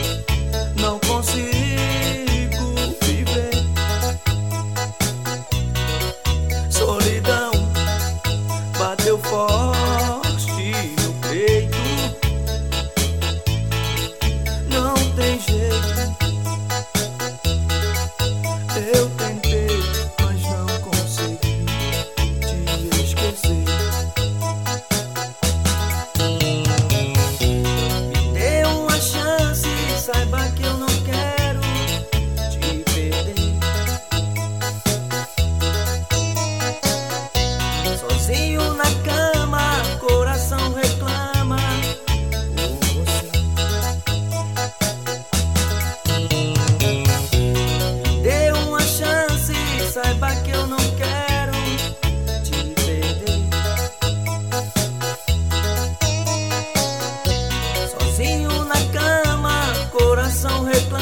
não consigo viver. Solidão bateu forte no peito, não tem jeito. Eu tentei, mas não consegui te esquecer. Me dê uma chance, saiba que eu não quero te perder. Sozinho na cama, coração reclama por você. Me dê uma chance, saiba que eu não quero te perder. Sozinho na cama, coração reclama